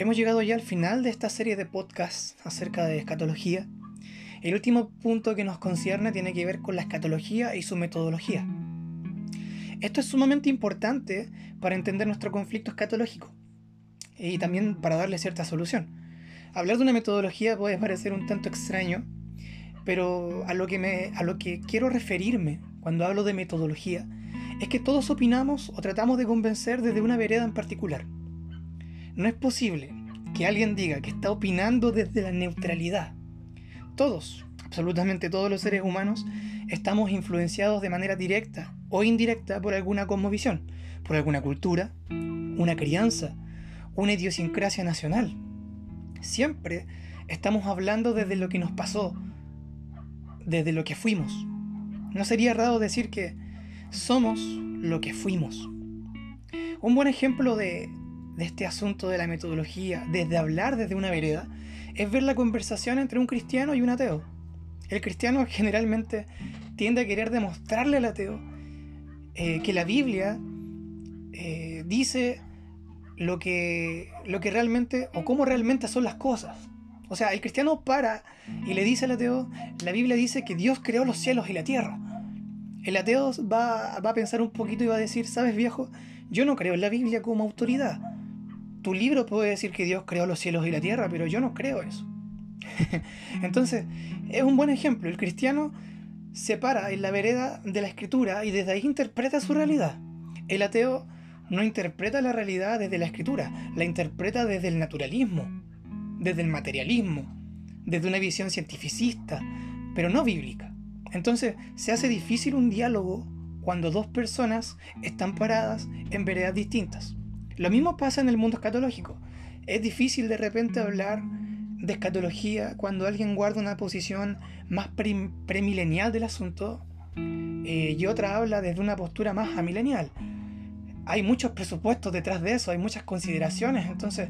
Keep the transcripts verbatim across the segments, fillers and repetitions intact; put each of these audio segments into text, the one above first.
Hemos llegado ya al final de esta serie de podcasts acerca de escatología. El último punto que nos concierne tiene que ver con la escatología y su metodología. Esto es sumamente importante para entender nuestro conflicto escatológico y también para darle cierta solución. Hablar de una metodología puede parecer un tanto extraño, pero a lo que, me, a lo que quiero referirme cuando hablo de metodología es que todos opinamos o tratamos de convencer desde una vereda en particular. No es posible que alguien diga que está opinando desde la neutralidad. Todos, absolutamente todos los seres humanos, estamos influenciados de manera directa o indirecta por alguna cosmovisión, por alguna cultura, una crianza, una idiosincrasia nacional. Siempre estamos hablando desde lo que nos pasó, desde lo que fuimos. No sería errado decir que somos lo que fuimos. Un buen ejemplo de, de este asunto de la metodología, desde hablar desde una vereda, es ver la conversación entre un cristiano y un ateo. El cristiano generalmente tiende a querer demostrarle al ateo eh, que la Biblia eh, dice lo que, lo que realmente, o cómo realmente son las cosas. O sea, el cristiano para y le dice al ateo, la Biblia dice que Dios creó los cielos y la tierra. El ateo va, va a pensar un poquito y va a decir, ¿sabes, viejo? Yo no creo en la Biblia como autoridad. Tu libro puede decir que Dios creó los cielos y la tierra, pero yo no creo eso. Entonces, es un buen ejemplo. El cristiano se para en la vereda de la escritura y desde ahí interpreta su realidad. El ateo no interpreta la realidad desde la escritura, la interpreta desde el naturalismo, desde el materialismo, desde una visión cientificista, pero no bíblica. Entonces, se hace difícil un diálogo cuando dos personas están paradas en veredas distintas. Lo mismo pasa en el mundo escatológico. Es difícil de repente hablar de escatología cuando alguien guarda una posición más pre- premilenial del asunto eh, y otra habla desde una postura más amilenial. Hay muchos presupuestos detrás de eso, hay muchas consideraciones. Entonces,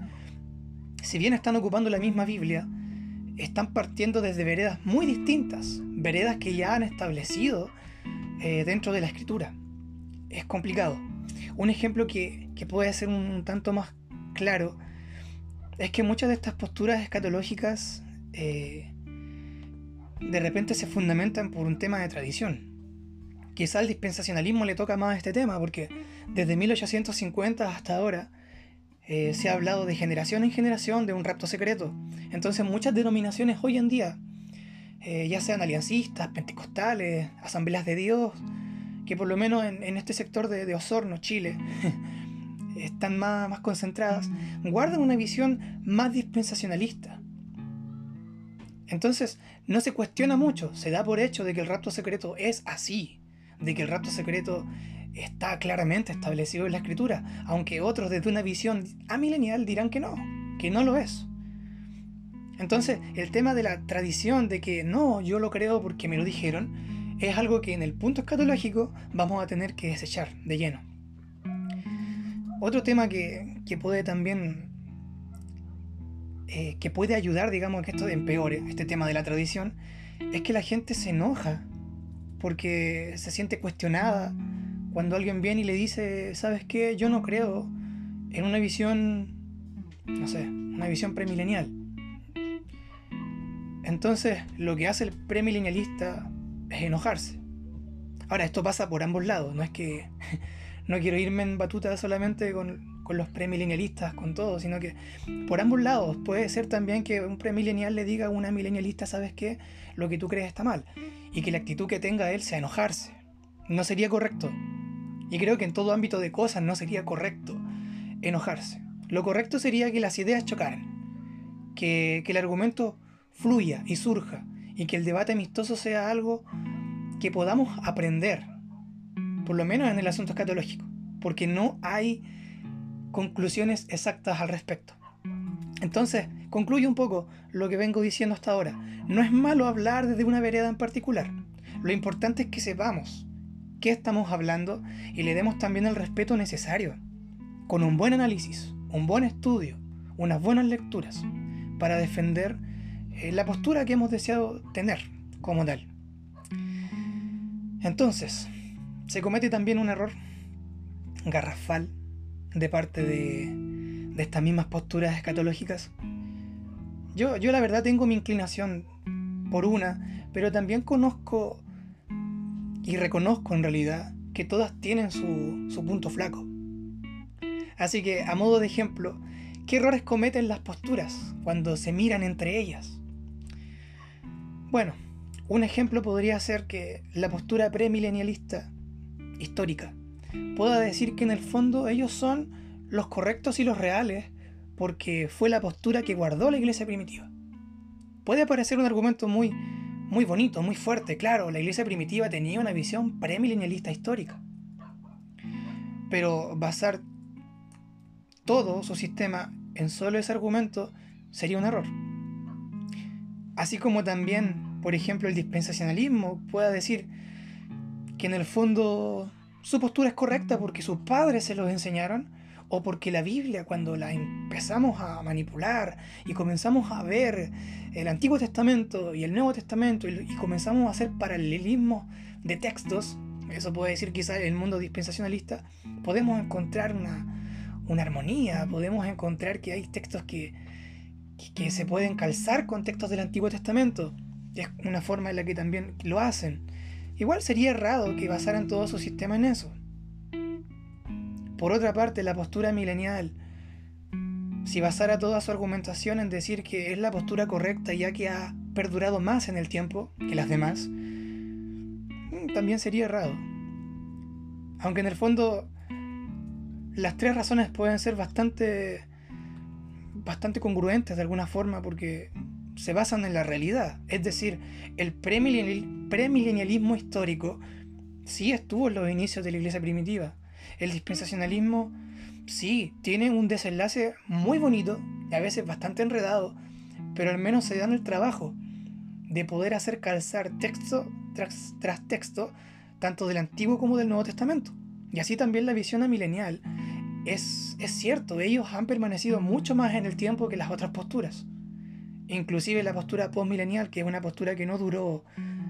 si bien están ocupando la misma Biblia, están partiendo desde veredas muy distintas, veredas que ya han establecido eh, dentro de la escritura. Es complicado. Un ejemplo que, que puede ser un, un tanto más claro es que muchas de estas posturas escatológicas eh, de repente se fundamentan por un tema de tradición. Quizá al dispensacionalismo le toca más este tema, porque desde mil ochocientos cincuenta hasta ahora eh, se ha hablado de generación en generación de un rapto secreto. Entonces muchas denominaciones hoy en día, eh, ya sean aliancistas, pentecostales, asambleas de Dios, que por lo menos en, en este sector de, de Osorno, Chile, están más, más concentradas, guardan una visión más dispensacionalista. Entonces no se cuestiona mucho, se da por hecho de que el rapto secreto es así, de que el rapto secreto está claramente establecido en la escritura, aunque otros desde una visión amilenial dirán que no, que no lo es. Entonces el tema de la tradición, de que no, yo lo creo porque me lo dijeron, es algo que en el punto escatológico vamos a tener que desechar de lleno. Otro tema que, que puede también eh, que puede ayudar, digamos, a que esto empeore, este tema de la tradición, es que la gente se enoja porque se siente cuestionada cuando alguien viene y le dice, ¿sabes qué? Yo no creo en una visión, no sé, una visión premilenial. Entonces lo que hace el premilenialista es enojarse. Ahora, esto pasa por ambos lados, no es que no quiero irme en batuta solamente con, con los premilenialistas, con todo, sino que por ambos lados puede ser también que un premilenial le diga a una milenialista, ¿sabes qué? Lo que tú crees está mal, y que la actitud que tenga él sea enojarse. No sería correcto, y creo que en todo ámbito de cosas no sería correcto enojarse. Lo correcto sería que las ideas chocaran, que, que el argumento fluya y surja, y que el debate amistoso sea algo que podamos aprender, por lo menos en el asunto escatológico, porque no hay conclusiones exactas al respecto. Entonces, concluyo un poco lo que vengo diciendo hasta ahora. No es malo hablar desde una vereda en particular. Lo importante es que sepamos qué estamos hablando y le demos también el respeto necesario, con un buen análisis, un buen estudio, unas buenas lecturas, para defender eh, la postura que hemos deseado tener como tal. Entonces, se comete también un error garrafal de parte de, de estas mismas posturas escatológicas? Yo, yo la verdad tengo mi inclinación por una, pero también conozco y reconozco en realidad que todas tienen su, su punto flaco. Así que, a modo de ejemplo, ¿qué errores cometen las posturas cuando se miran entre ellas? Bueno, un ejemplo podría ser que la postura premilenialista histórica pueda decir que en el fondo ellos son los correctos y los reales porque fue la postura que guardó la iglesia primitiva. Puede parecer un argumento muy, muy bonito, muy fuerte. Claro, la iglesia primitiva tenía una visión premilenialista histórica. Pero basar todo su sistema en solo ese argumento sería un error. Así como también, por ejemplo, el dispensacionalismo pueda decir que en el fondo su postura es correcta porque sus padres se los enseñaron, o porque la Biblia, cuando la empezamos a manipular y comenzamos a ver el Antiguo Testamento y el Nuevo Testamento y, y comenzamos a hacer paralelismos de textos, eso puede decir quizás en el mundo dispensacionalista, podemos encontrar una, una armonía, podemos encontrar que hay textos que, que, que se pueden calzar con textos del Antiguo Testamento. Es una forma en la que también lo hacen. Igual sería errado que basaran todo su sistema en eso. Por otra parte, la postura milenial, si basara toda su argumentación en decir que es la postura correcta ya que ha perdurado más en el tiempo que las demás, también sería errado. Aunque en el fondo las tres razones pueden ser bastante, bastante congruentes de alguna forma porque se basan en la realidad. Es decir, el premilenialismo histórico sí estuvo en los inicios de la iglesia primitiva. El dispensacionalismo sí tiene un desenlace muy bonito y a veces bastante enredado, pero al menos se dan el trabajo de poder hacer calzar texto tras, tras texto tanto del Antiguo como del Nuevo Testamento. Y así también la visión amilenial es, es cierto, ellos han permanecido mucho más en el tiempo que las otras posturas. Inclusive la postura postmilenial, que es una postura que no duró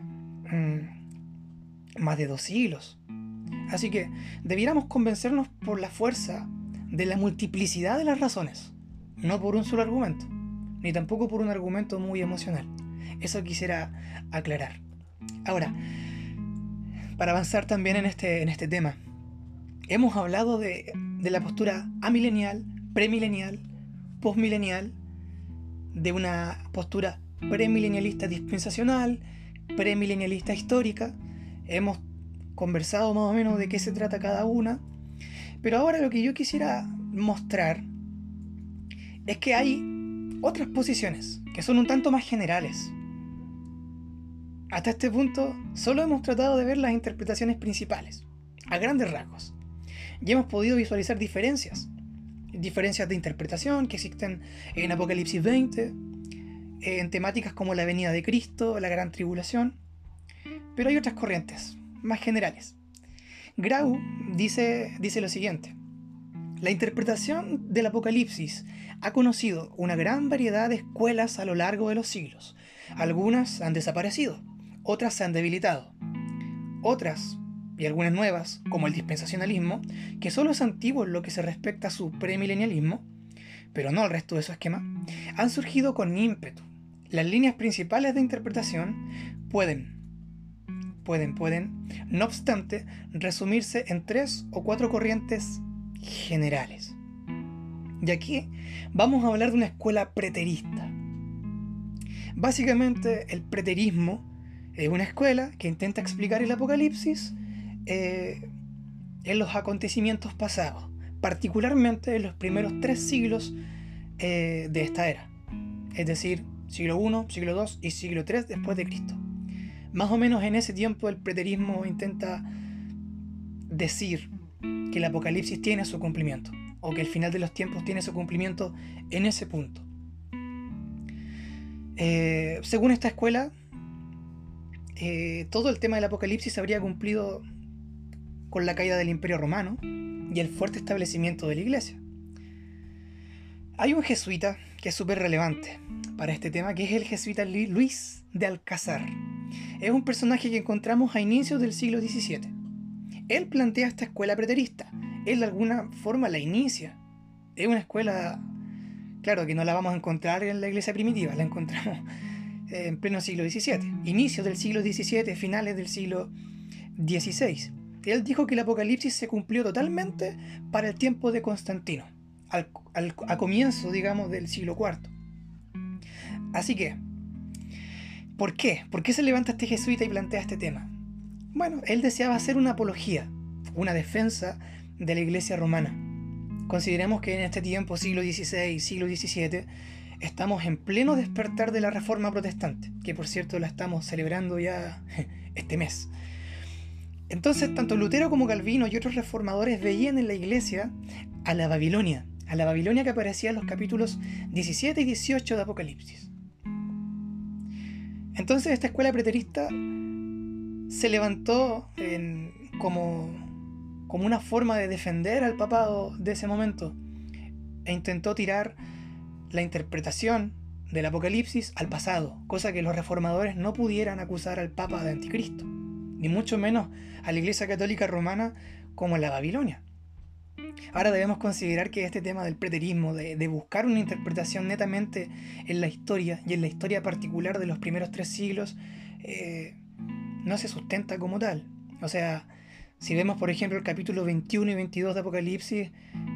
mmm, más de dos siglos. Así que debiéramos convencernos por la fuerza de la multiplicidad de las razones, no por un solo argumento, ni tampoco por un argumento muy emocional. Eso quisiera aclarar. Ahora, para avanzar también en este, en este tema, hemos hablado de, de la postura amilenial, premilenial, postmilenial, de una postura premilenialista dispensacional, premilenialista histórica. Hemos conversado más o menos de qué se trata cada una, pero ahora lo que yo quisiera mostrar es que hay otras posiciones que son un tanto más generales. Hasta este punto solo hemos tratado de ver las interpretaciones principales, a grandes rasgos, y hemos podido visualizar diferencias, diferencias de interpretación que existen en Apocalipsis veinte, en temáticas como la venida de Cristo, la gran tribulación, pero hay otras corrientes más generales. Grau dice, dice lo siguiente: la interpretación del Apocalipsis ha conocido una gran variedad de escuelas a lo largo de los siglos. Algunas han desaparecido, otras se han debilitado. Otras, y algunas nuevas, como el dispensacionalismo, que solo es antiguo en lo que se respecta a su premilenialismo, pero no al resto de su esquema, han surgido con ímpetu. Las líneas principales de interpretación pueden Pueden, pueden, no obstante, resumirse en tres o cuatro corrientes generales. Y aquí vamos a hablar de una escuela preterista. Básicamente, el preterismo es una escuela que intenta explicar el Apocalipsis eh, en los acontecimientos pasados, particularmente en los primeros tres siglos eh, de esta era, es decir, siglo primero, siglo segundo y siglo tercero después de Cristo. Más o menos en ese tiempo el preterismo intenta decir que el Apocalipsis tiene su cumplimiento, o que el final de los tiempos tiene su cumplimiento en ese punto. Eh, según esta escuela, eh, todo el tema del Apocalipsis se habría cumplido con la caída del Imperio Romano y el fuerte establecimiento de la Iglesia. Hay un jesuita que es súper relevante para este tema, que es el jesuita Luis de Alcázar. Es un personaje que encontramos a inicios del siglo diecisiete. Él plantea esta escuela preterista. Él de alguna forma la inicia Es una escuela, claro, que no la vamos a encontrar en la iglesia primitiva, la encontramos en pleno siglo diecisiete, inicios del siglo diecisiete, finales del siglo dieciséis. Él dijo que el Apocalipsis se cumplió totalmente para el tiempo de Constantino, al, al, a comienzo, digamos, del siglo cuarto. Así que, ¿por qué? ¿Por qué se levanta este jesuita y plantea este tema? Bueno, él deseaba hacer una apología, una defensa de la iglesia romana. Consideremos que en este tiempo, siglo dieciséis, siglo diecisiete, estamos en pleno despertar de la Reforma Protestante, que por cierto la estamos celebrando ya este mes. Entonces, tanto Lutero como Calvino y otros reformadores veían en la iglesia a la Babilonia, a la Babilonia que aparecía en los capítulos diecisiete y dieciocho de Apocalipsis. Entonces, esta escuela preterista se levantó en, como, como una forma de defender al papado de ese momento e intentó tirar la interpretación del Apocalipsis al pasado, cosa que los reformadores no pudieran acusar al Papa de anticristo, ni mucho menos a la Iglesia Católica Romana como la Babilonia. Ahora debemos considerar que este tema del preterismo, de, de buscar una interpretación netamente en la historia y en la historia particular de los primeros tres siglos, eh, no se sustenta como tal. O sea, si vemos por ejemplo el capítulo veintiuno y veintidós de Apocalipsis,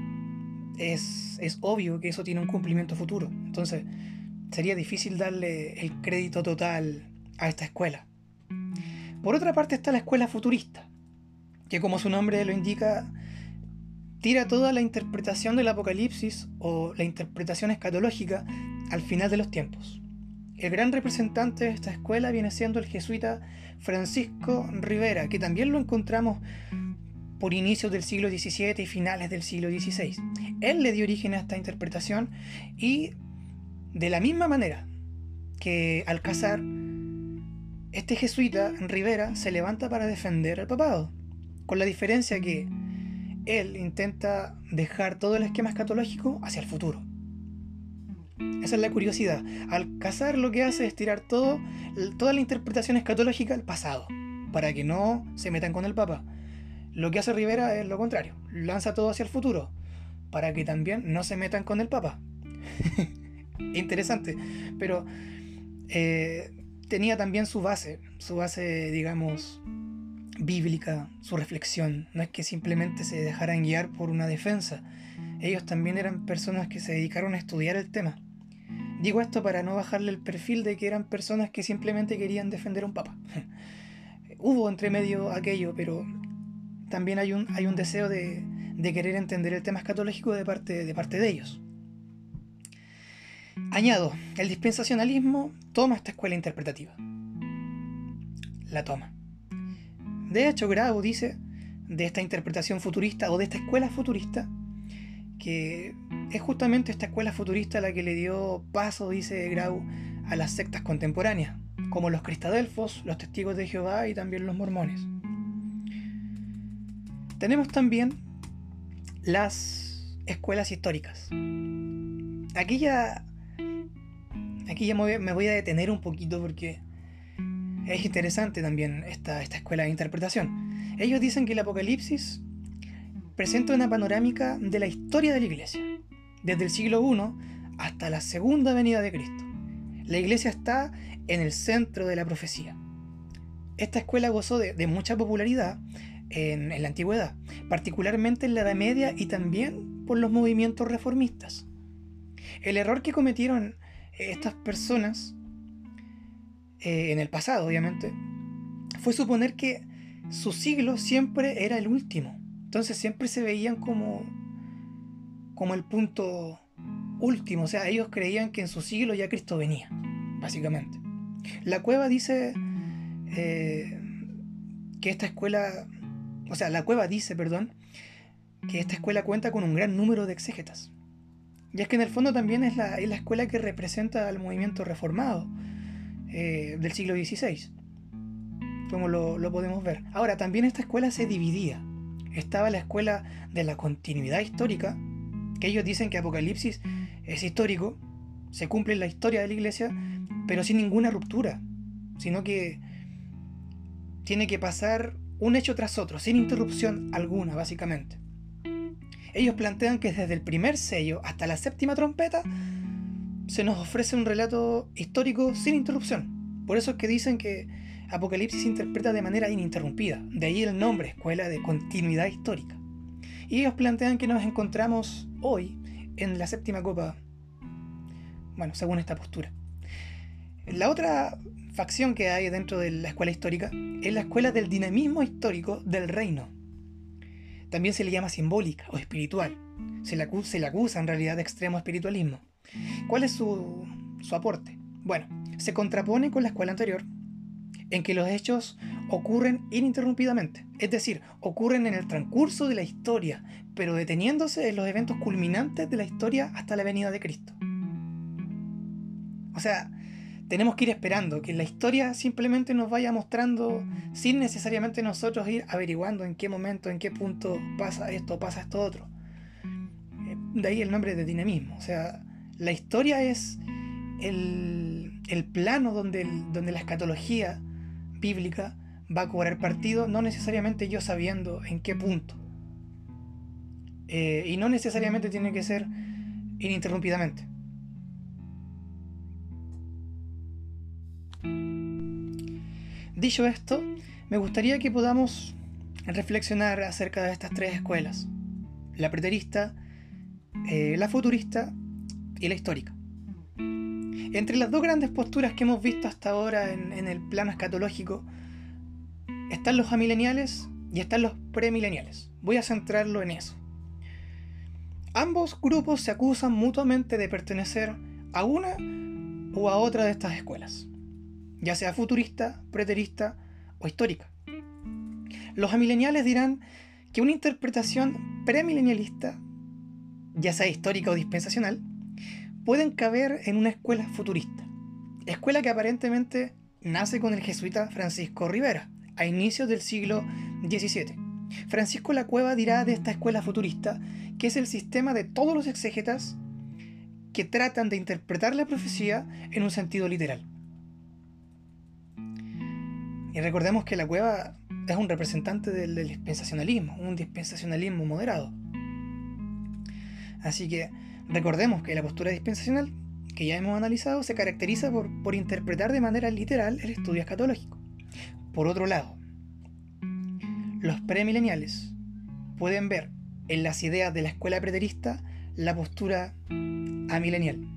es, es obvio que eso tiene un cumplimiento futuro. Entonces sería difícil darle el crédito total a esta escuela. Por otra parte está la escuela futurista, que como su nombre lo indica, tira toda la interpretación del Apocalipsis o la interpretación escatológica al final de los tiempos. El gran representante de esta escuela viene siendo el jesuita Francisco Rivera, que también lo encontramos por inicios del siglo diecisiete y finales del siglo dieciséis. Él le dio origen a esta interpretación y de la misma manera que Alcázar, este jesuita Rivera se levanta para defender al papado, con la diferencia que él intenta dejar todo el esquema escatológico hacia el futuro. Esa es la curiosidad. Alcázar lo que hace es tirar todo, toda la interpretación escatológica al pasado, para que no se metan con el Papa. Lo que hace Rivera es lo contrario, lanza todo hacia el futuro, para que también no se metan con el Papa. Interesante, pero eh, tenía también su base, su base, digamos, bíblica, su reflexión. No es que simplemente se dejaran guiar por una defensa. Ellos también eran personas que se dedicaron a estudiar el tema. Digo esto para no bajarle el perfil de que eran personas que simplemente querían defender a un papa. Hubo entre medio aquello, pero también hay un, hay un deseo de, de querer entender el tema escatológico de parte, de parte de ellos. Añado, el dispensacionalismo toma esta escuela interpretativa. La toma. De hecho, Grau dice de esta interpretación futurista o de esta escuela futurista que es justamente esta escuela futurista la que le dio paso, dice Grau, a las sectas contemporáneas, como los cristadelfos, los testigos de Jehová y también los mormones. Tenemos también las escuelas históricas. Aquí ya, aquí ya me voy a detener un poquito porque es interesante también esta, esta escuela de interpretación. Ellos dicen que el Apocalipsis presenta una panorámica de la historia de la Iglesia, desde el siglo primero hasta la segunda venida de Cristo. La Iglesia está en el centro de la profecía. Esta escuela gozó de, de mucha popularidad en, en la antigüedad, particularmente en la Edad Media y también por los movimientos reformistas. El error que cometieron estas personas eh, en el pasado, obviamente, fue suponer que su siglo siempre era el último. Entonces siempre se veían como, como el punto último. O sea, ellos creían que en su siglo ya Cristo venía, básicamente. La Cueva dice eh, que esta escuela, o sea, la Cueva dice, perdón, que esta escuela cuenta con un gran número de exégetas. Y es que en el fondo también es la, es la escuela que representa al movimiento reformado eh, del siglo dieciséis, como lo, lo podemos ver. Ahora, también esta escuela se dividía. Estaba la escuela de la continuidad histórica, que ellos dicen que Apocalipsis es histórico, se cumple en la historia de la Iglesia, pero sin ninguna ruptura, sino que tiene que pasar un hecho tras otro, sin interrupción alguna, básicamente. Ellos plantean que desde el primer sello hasta la séptima trompeta se nos ofrece un relato histórico sin interrupción. Por eso es que dicen que Apocalipsis se interpreta de manera ininterrumpida. De ahí el nombre, Escuela de Continuidad Histórica. Y ellos plantean que nos encontramos hoy en la séptima copa, bueno, según esta postura. La otra facción que hay dentro de la escuela histórica es la escuela del dinamismo histórico del reino. También se le llama simbólica o espiritual. Se le acusa, se le acusa en realidad de extremo espiritualismo. ¿Cuál es su, su aporte? Bueno, se contrapone con la escuela anterior, en que los hechos ocurren ininterrumpidamente, es decir, ocurren en el transcurso de la historia, pero deteniéndose en los eventos culminantes de la historia hasta la venida de Cristo. O sea, tenemos que ir esperando que la historia simplemente nos vaya mostrando, sin necesariamente nosotros ir averiguando en qué momento, en qué punto pasa esto, pasa esto otro. De ahí el nombre de dinamismo. O sea, la historia es el, el plano donde, el, donde la escatología bíblica va a cobrar partido, no necesariamente yo sabiendo en qué punto. Eh, y no necesariamente tiene que ser ininterrumpidamente. Dicho esto, me gustaría que podamos reflexionar acerca de estas tres escuelas: la preterista, eh, la futurista y la histórica. Entre las dos grandes posturas que hemos visto hasta ahora en, en el plano escatológico están los amileniales y están los premileniales. Voy a centrarlo en eso. Ambos grupos se acusan mutuamente de pertenecer a una o a otra de estas escuelas, ya sea futurista, preterista o histórica. Los amileniales dirán que una interpretación premilenialista, ya sea histórica o dispensacional, pueden caber en una escuela futurista, escuela que aparentemente nace con el jesuita Francisco Rivera, a inicios del siglo diecisiete. Francisco Lacueva dirá de esta escuela futurista que es el sistema de todos los exégetas que tratan de interpretar la profecía en un sentido literal. Y recordemos que Lacueva es un representante del, del dispensacionalismo, un dispensacionalismo moderado. Así que recordemos que la postura dispensacional, que ya hemos analizado, se caracteriza por, por interpretar de manera literal el estudio escatológico. Por otro lado, los premileniales pueden ver en las ideas de la escuela preterista la postura amilenial.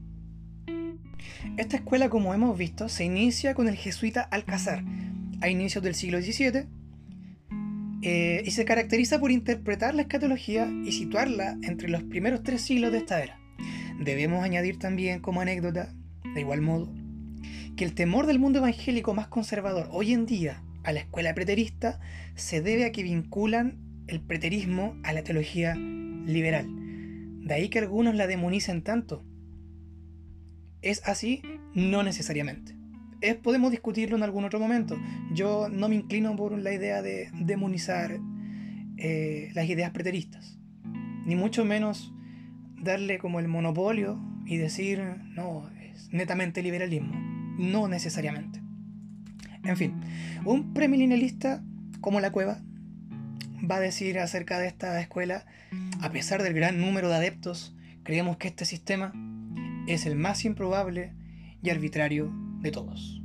Esta escuela, como hemos visto, se inicia con el jesuita Alcázar a inicios del siglo diecisiete eh, y se caracteriza por interpretar la escatología y situarla entre los primeros tres siglos de esta era. Debemos añadir también como anécdota, de igual modo, que el temor del mundo evangélico más conservador hoy en día a la escuela preterista se debe a que vinculan el preterismo a la teología liberal. De ahí que algunos la demonicen tanto. ¿Es así? No necesariamente. Es, podemos discutirlo en algún otro momento. Yo no me inclino por la idea de demonizar eh, las ideas preteristas, ni mucho menos darle como el monopolio y decir, no, es netamente liberalismo. No necesariamente. En fin, un premilenialista como Lacueva va a decir acerca de esta escuela: a pesar del gran número de adeptos, creemos que este sistema es el más improbable y arbitrario de todos.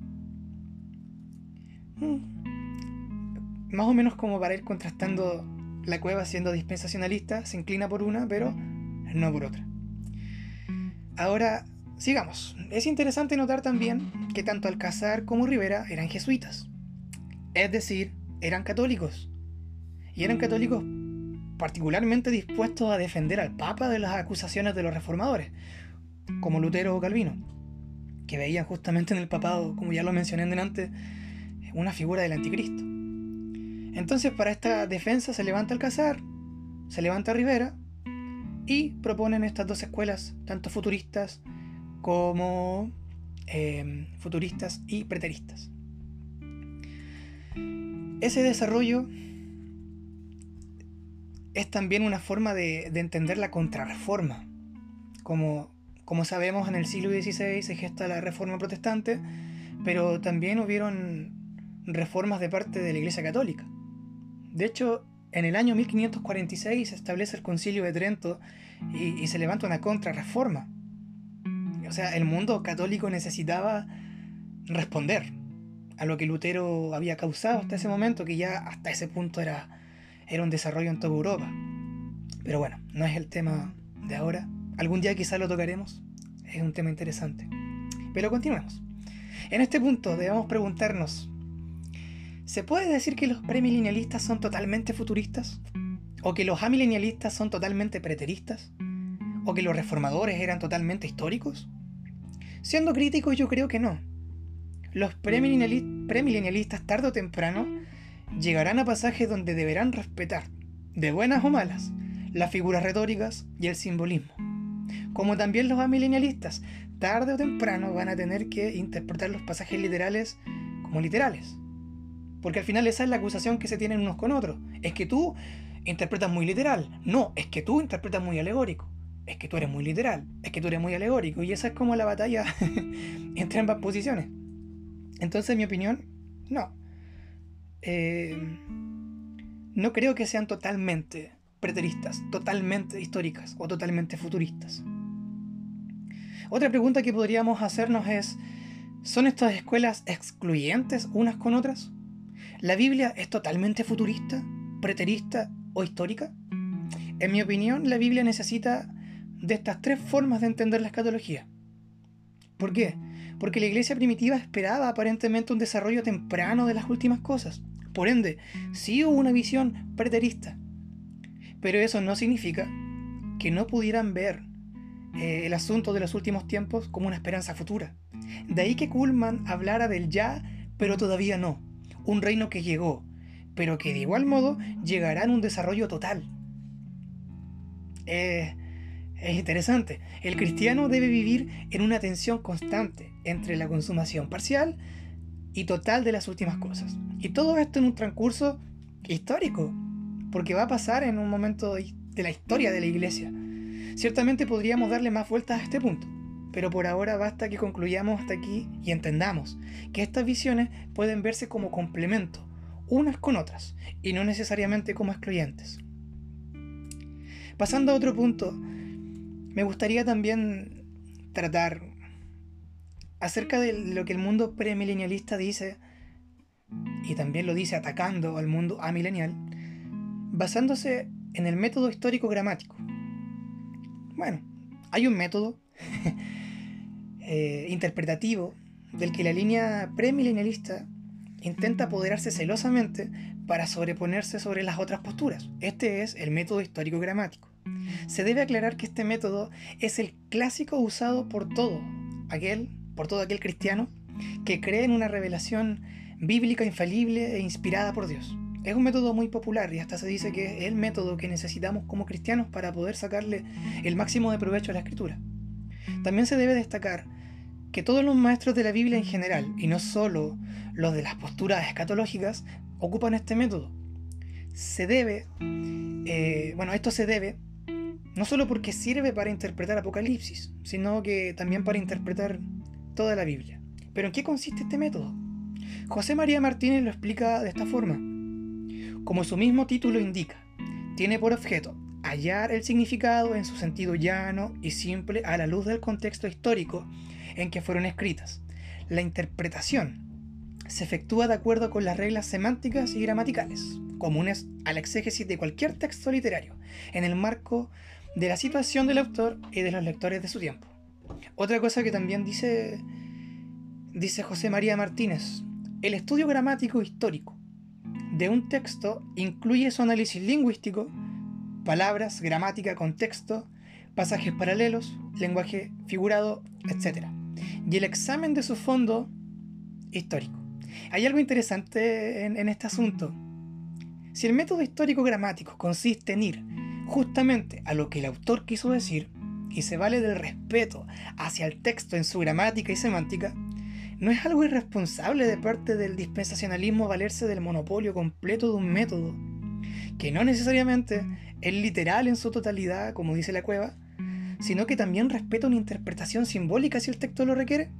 Hmm. Más o menos como para ir contrastando, Lacueva, siendo dispensacionalista, se inclina por una, pero no por otra. Ahora, sigamos. Es interesante notar también que tanto Alcázar como Rivera eran jesuitas, es decir, eran católicos, y eran católicos particularmente dispuestos a defender al Papa de las acusaciones de los reformadores, como Lutero o Calvino, que veían justamente en el papado, como ya lo mencioné antes, una figura del anticristo. Entonces, para esta defensa se levanta Alcázar, se levanta Rivera, y proponen estas dos escuelas, tanto futuristas como eh, futuristas y preteristas. Ese desarrollo es también una forma de, de entender la contrarreforma. Como, como sabemos, en el siglo dieciséis se gesta la reforma protestante, pero también hubieron reformas de parte de la Iglesia Católica. De hecho, En el año mil quinientos cuarenta y seis se establece el Concilio de Trento y, y se levanta una contrarreforma. O sea, el mundo católico necesitaba responder a lo que Lutero había causado hasta ese momento, que ya hasta ese punto era, era un desarrollo en toda Europa. Pero bueno, no es el tema de ahora. Algún día quizás lo tocaremos. Es un tema interesante. Pero continuemos. En este punto debemos preguntarnos, ¿se puede decir que los premilenialistas son totalmente futuristas? ¿O que los amilenialistas son totalmente preteristas? ¿O que los reformadores eran totalmente históricos? Siendo críticos, yo creo que no. Los premilenialistas tarde o temprano llegarán a pasajes donde deberán respetar, de buenas o malas, las figuras retóricas y el simbolismo. Como también los amilenialistas, tarde o temprano van a tener que interpretar los pasajes literales como literales. Porque al final esa es la acusación que se tienen unos con otros. Es que tú interpretas muy literal. No, es que tú interpretas muy alegórico. Es que tú eres muy literal. Es que tú eres muy alegórico. Y esa es como la batalla entre ambas posiciones. Entonces, en mi opinión, no. Eh, no creo que sean totalmente preteristas, totalmente históricas o totalmente futuristas. Otra pregunta que podríamos hacernos es, ¿son estas escuelas excluyentes unas con otras? ¿La Biblia es totalmente futurista, preterista o histórica? En mi opinión, la Biblia necesita de estas tres formas de entender la escatología. ¿Por qué? Porque la iglesia primitiva esperaba aparentemente un desarrollo temprano de las últimas cosas. Por ende, sí hubo una visión preterista. Pero eso no significa que no pudieran ver eh, el asunto de los últimos tiempos como una esperanza futura. De ahí que Kuhlman hablara del ya, pero todavía no. Un reino que llegó, pero que de igual modo llegará en un desarrollo total. Eh, es interesante. El cristiano debe vivir en una tensión constante entre la consumación parcial y total de las últimas cosas. Y todo esto en un transcurso histórico, porque va a pasar en un momento de la historia de la iglesia. Ciertamente podríamos darle más vueltas a este punto, pero por ahora basta que concluyamos hasta aquí y entendamos que estas visiones pueden verse como complemento, unas con otras, y no necesariamente como excluyentes. Pasando a otro punto, me gustaría también tratar acerca de lo que el mundo premilenialista dice, y también lo dice atacando al mundo amilenial, basándose en el método histórico gramático. Bueno, hay un método eh, interpretativo del que la línea premilenialista intenta apoderarse celosamente para sobreponerse sobre las otras posturas. Este es el método histórico gramático. Se debe aclarar que este método es el clásico usado por todo aquel, por todo aquel cristiano que cree en una revelación bíblica infalible e inspirada por Dios. Es un método muy popular y hasta se dice que es el método que necesitamos como cristianos para poder sacarle el máximo de provecho a la escritura. También se debe destacar que todos los maestros de la Biblia en general, y no solo los de las posturas escatológicas, ocupan este método. Se debe, eh, bueno, esto se debe no solo porque sirve para interpretar Apocalipsis, sino que también para interpretar toda la Biblia. ¿Pero en qué consiste este método? José María Martínez lo explica de esta forma. Como su mismo título indica, tiene por objeto hallar el significado en su sentido llano y simple a la luz del contexto histórico en que fueron escritas. La interpretación se efectúa de acuerdo con las reglas semánticas y gramaticales, comunes a la exégesis de cualquier texto literario, en el marco de la situación del autor y de los lectores de su tiempo. Otra cosa que también dice, dice José María Martínez, el estudio gramático histórico de un texto incluye su análisis lingüístico, palabras, gramática, contexto, pasajes paralelos, lenguaje figurado, etcétera, y el examen de su fondo histórico. Hay algo interesante en, en este asunto. Si el método histórico gramático consiste en ir justamente a lo que el autor quiso decir y se vale del respeto hacia el texto en su gramática y semántica, ¿no es algo irresponsable de parte del dispensacionalismo valerse del monopolio completo de un método que no necesariamente es literal en su totalidad, como dice la Cueva, sino que también respeta una interpretación simbólica si el texto lo requiere?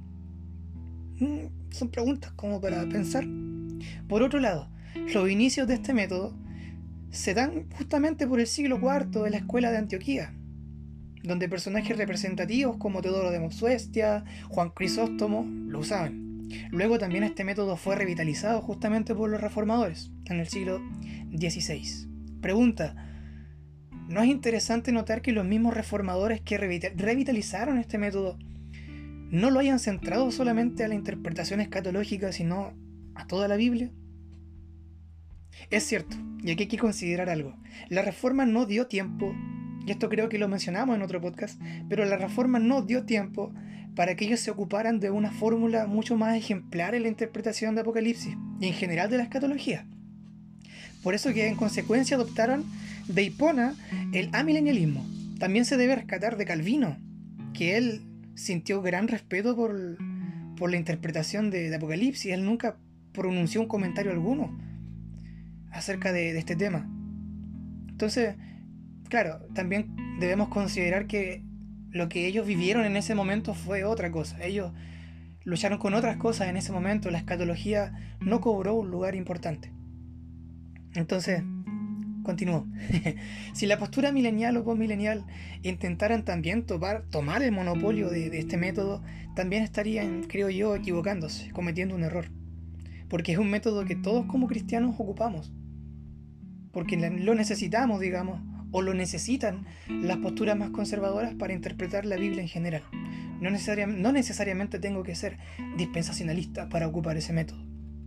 Mm, son preguntas como para pensar. Por otro lado, los inicios de este método se dan justamente por el siglo cuarto de la escuela de Antioquía, donde personajes representativos como Teodoro de Mopsuestia, Juan Crisóstomo lo usaban. Luego también este método fue revitalizado justamente por los reformadores en el siglo dieciséis. Pregunta: ¿no es interesante notar que los mismos reformadores que revitalizaron este método no lo hayan centrado solamente a la interpretación escatológica, sino a toda la Biblia? Es cierto, y aquí hay que considerar algo. La Reforma no dio tiempo, y esto creo que lo mencionamos en otro podcast, pero la Reforma no dio tiempo para que ellos se ocuparan de una fórmula mucho más ejemplar en la interpretación de Apocalipsis y en general de la escatología. Por eso que en consecuencia adoptaron de Hipona el amilenialismo. También se debe rescatar de Calvino, que él sintió gran respeto por, por la interpretación de, de Apocalipsis. Él nunca pronunció un comentario alguno acerca de, de este tema. Entonces, claro, también debemos considerar que lo que ellos vivieron en ese momento fue otra cosa. Ellos lucharon con otras cosas en ese momento. La escatología no cobró un lugar importante. Entonces, continúo. Si la postura milenial o postmilenial intentaran también tomar, tomar el monopolio de, de este método, también estarían, creo yo, equivocándose, cometiendo un error. Porque es un método que todos como cristianos ocupamos. Porque lo necesitamos, digamos, o lo necesitan las posturas más conservadoras para interpretar la Biblia en general. No, necesari- no necesariamente tengo que ser dispensacionalista para ocupar ese método.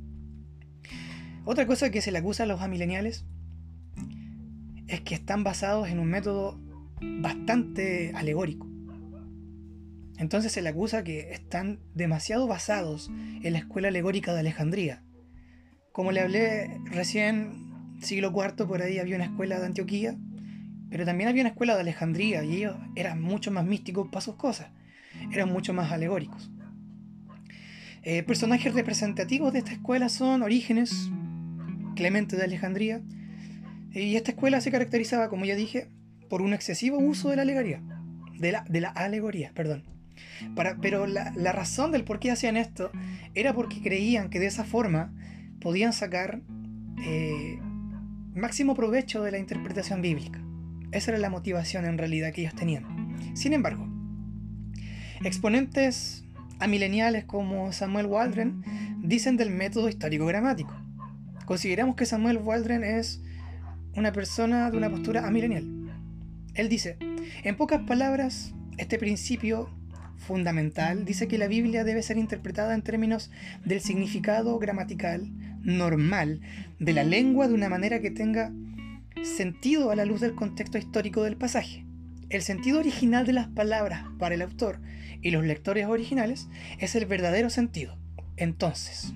Otra cosa que se le acusa a los amileniales es que están basados en un método bastante alegórico. Entonces se le acusa que están demasiado basados en la escuela alegórica de Alejandría. Como le hablé recién, siglo cuarto, por ahí había una escuela de Antioquía, pero también había una escuela de Alejandría, y ellos eran mucho más místicos para sus cosas, eran mucho más alegóricos. Eh, personajes representativos de esta escuela son Orígenes, Clemente de Alejandría, y esta escuela se caracterizaba, como ya dije, por un excesivo uso de la alegoría, de la, de la alegoría, perdón. Para, pero la, la razón del por qué hacían esto era porque creían que de esa forma podían sacar eh, máximo provecho de la interpretación bíblica. Esa era la motivación en realidad que ellos tenían. Sin embargo, exponentes amileniales como Samuel Waldron dicen del método histórico-gramático. Consideramos que Samuel Waldron es una persona de una postura amilenial. Él dice: en pocas palabras, este principio fundamental dice que la Biblia debe ser interpretada en términos del significado gramatical normal de la lengua, de una manera que tenga sentido a la luz del contexto histórico del pasaje. El sentido original de las palabras para el autor y los lectores originales es el verdadero sentido. Entonces,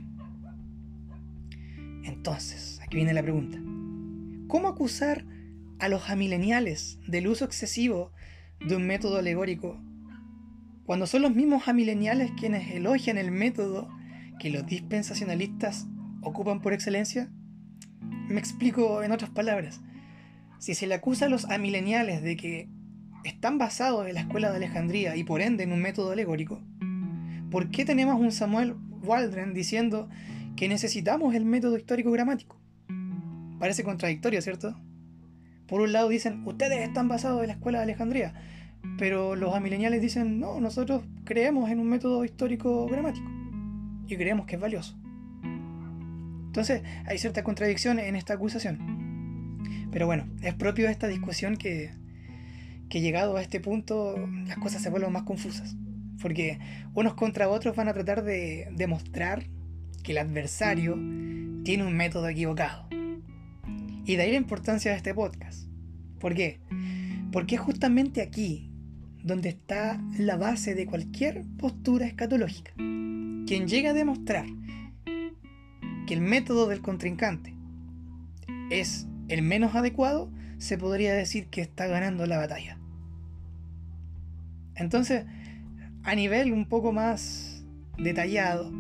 entonces, aquí viene la pregunta: ¿cómo acusar a los amileniales del uso excesivo de un método alegórico cuando son los mismos amileniales quienes elogian el método que los dispensacionalistas ocupan por excelencia? Me explico en otras palabras. Si se le acusa a los amileniales de que están basados en la escuela de Alejandría y por ende en un método alegórico, ¿por qué tenemos un Samuel Waldron diciendo que necesitamos el método histórico gramático? Parece contradictorio, ¿cierto? Por un lado dicen, ustedes están basados en la escuela de Alejandría, pero los amileniales dicen, no, nosotros creemos en un método histórico gramático y creemos que es valioso. Entonces hay cierta contradicción en esta acusación. Pero bueno, es propio de esta discusión que, que llegado a este punto las cosas se vuelven más confusas, porque unos contra otros van a tratar de demostrar que el adversario tiene un método equivocado. Y de ahí la importancia de este podcast. ¿Por qué? Porque es justamente aquí donde está la base de cualquier postura escatológica. Quien llega a demostrar que el método del contrincante es el menos adecuado, se podría decir que está ganando la batalla. Entonces, a nivel un poco más detallado,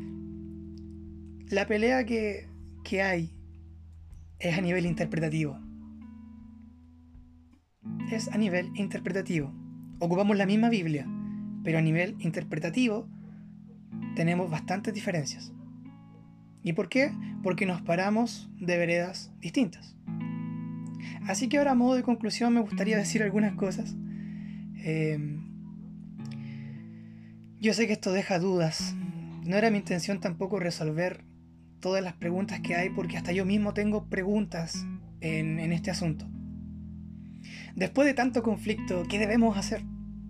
la pelea que, que hay es a nivel interpretativo. Es a nivel interpretativo. Ocupamos la misma Biblia, pero a nivel interpretativo tenemos bastantes diferencias. ¿Y por qué? Porque nos paramos de veredas distintas. Así que ahora, a modo de conclusión, me gustaría decir algunas cosas. Eh, yo sé que esto deja dudas. No era mi intención tampoco resolver todas las preguntas que hay, porque hasta yo mismo tengo preguntas en, en este asunto. Después de tanto conflicto, ¿qué debemos hacer?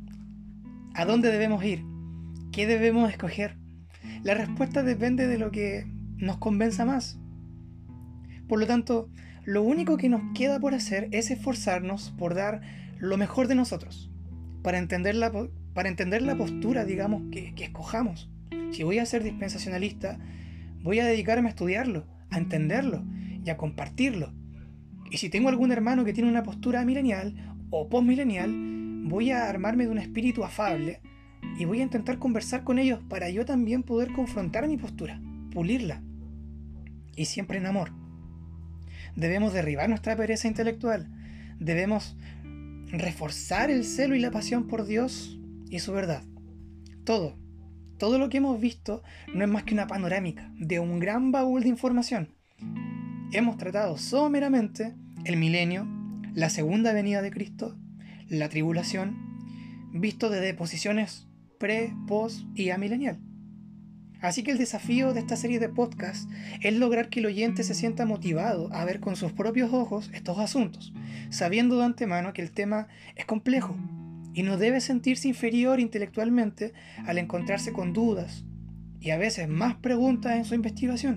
¿A dónde debemos ir? ¿Qué debemos escoger? La respuesta depende de lo que nos convenza más. Por lo tanto, lo único que nos queda por hacer es esforzarnos por dar lo mejor de nosotros, para entender la, para entender la postura, digamos, que, que escojamos. Si voy a ser dispensacionalista, voy a dedicarme a estudiarlo, a entenderlo y a compartirlo. Y si tengo algún hermano que tiene una postura milenial o postmilenial, voy a armarme de un espíritu afable y voy a intentar conversar con ellos para yo también poder confrontar mi postura, pulirla, y siempre en amor. Debemos derribar nuestra pereza intelectual, debemos reforzar el celo y la pasión por Dios y su verdad. Todo, todo lo que hemos visto no es más que una panorámica de un gran baúl de información. Hemos tratado someramente el milenio, la segunda venida de Cristo, la tribulación, visto desde posiciones pre, post y amilenial. Así que el desafío de esta serie de podcasts es lograr que el oyente se sienta motivado a ver con sus propios ojos estos asuntos, sabiendo de antemano que el tema es complejo y no debe sentirse inferior intelectualmente al encontrarse con dudas y a veces más preguntas en su investigación.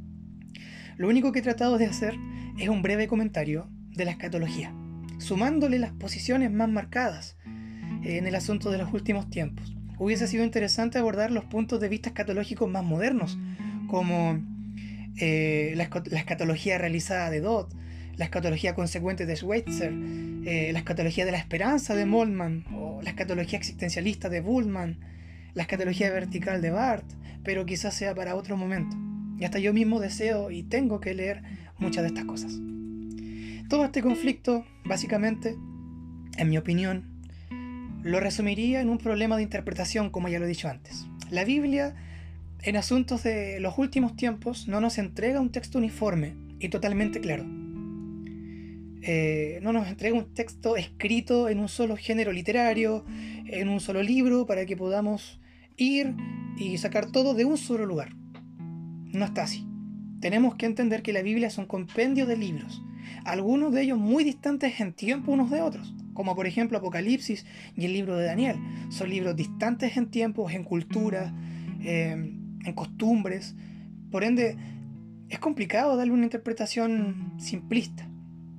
Lo único que he tratado de hacer es un breve comentario de la escatología, sumándole las posiciones más marcadas en el asunto de los últimos tiempos. Hubiese sido interesante abordar los puntos de vista escatológicos más modernos, como eh, la, la escatología realizada de Dodd, la escatología consecuente de Schweitzer, eh, la escatología de la esperanza de Moltmann, o la escatología existencialista de Bultmann, la escatología vertical de Barth, pero quizás sea para otro momento. Y hasta yo mismo deseo y tengo que leer muchas de estas cosas. Todo este conflicto, básicamente, en mi opinión, lo resumiría en un problema de interpretación, como ya lo he dicho antes. La Biblia, en asuntos de los últimos tiempos, no nos entrega un texto uniforme y totalmente claro. Eh, no nos entrega un texto escrito en un solo género literario, en un solo libro, para que podamos ir y sacar todo de un solo lugar. No está así. Tenemos que entender que la Biblia es un compendio de libros, algunos de ellos muy distantes en tiempo unos de otros, como por ejemplo Apocalipsis y el libro de Daniel. Son libros distantes en tiempos, en cultura, eh, en costumbres. Por ende, es complicado darle una interpretación simplista.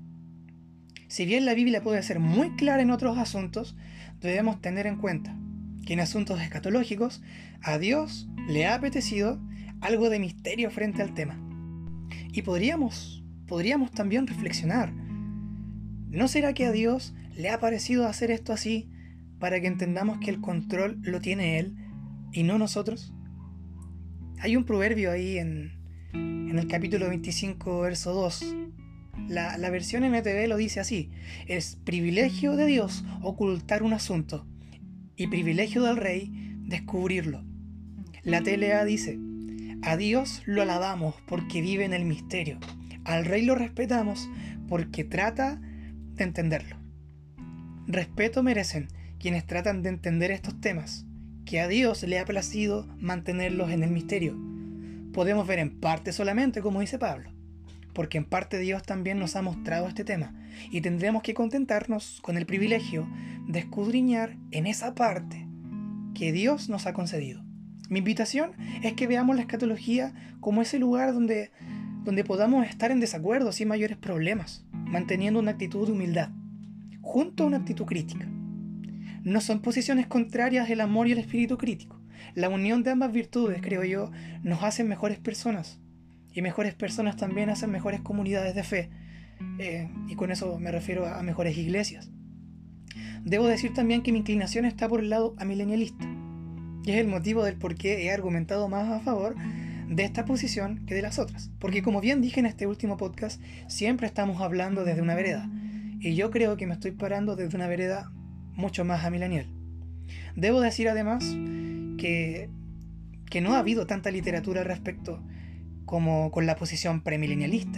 Si bien la Biblia puede ser muy clara en otros asuntos, debemos tener en cuenta que en asuntos escatológicos a Dios le ha apetecido algo de misterio frente al tema. Y podríamos, podríamos también reflexionar, ¿no será que a Dios le ha parecido hacer esto así para que entendamos que el control lo tiene Él y no nosotros? Hay un proverbio ahí en, en el capítulo veinticinco, verso dos. La, la versión N T V lo dice así: es privilegio de Dios ocultar un asunto y privilegio del rey descubrirlo. La T L A dice: a Dios lo alabamos porque vive en el misterio, al rey lo respetamos porque trata de entenderlo. Respeto merecen quienes tratan de entender estos temas, que a Dios le ha placido mantenerlos en el misterio. Podemos ver en parte solamente, como dice Pablo, porque en parte Dios también nos ha mostrado este tema, y tendremos que contentarnos con el privilegio de escudriñar en esa parte que Dios nos ha concedido. Mi invitación es que veamos la escatología como ese lugar donde, donde podamos estar en desacuerdo sin mayores problemas, manteniendo una actitud de humildad, junto a una actitud crítica. No son posiciones contrarias el amor y el espíritu crítico. La unión de ambas virtudes, creo yo, nos hacen mejores personas, y mejores personas también hacen mejores comunidades de fe, eh, y con eso me refiero a, a mejores iglesias. Debo decir también que mi inclinación está por el lado amilenialista, y es el motivo del por qué he argumentado más a favor de esta posición que de las otras, porque como bien dije en este último podcast, siempre estamos hablando desde una vereda, y yo creo que me estoy parando desde una vereda mucho más amilenial. Debo decir además que, que no ha habido tanta literatura al respecto como con la posición premilenialista,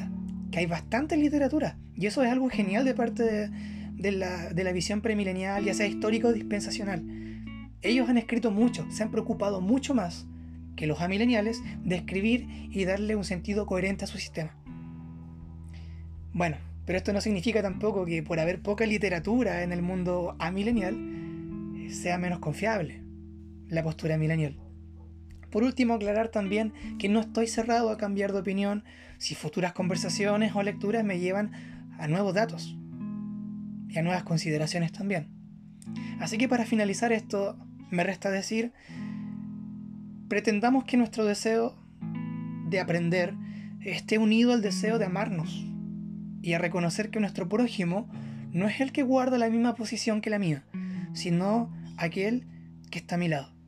que hay bastante literatura. Y eso es algo genial de parte de, de, la, de la visión premilenial, ya sea histórico o dispensacional. Ellos han escrito mucho, se han preocupado mucho más que los amileniales de escribir y darle un sentido coherente a su sistema. Bueno, pero esto no significa tampoco que por haber poca literatura en el mundo amilenial sea menos confiable la postura milenial. Por último, aclarar también que no estoy cerrado a cambiar de opinión si futuras conversaciones o lecturas me llevan a nuevos datos y a nuevas consideraciones también. Así que para finalizar esto, me resta decir, pretendamos que nuestro deseo de aprender esté unido al deseo de amarnos y a reconocer que nuestro prójimo no es el que guarda la misma posición que la mía, sino aquel que está a mi lado.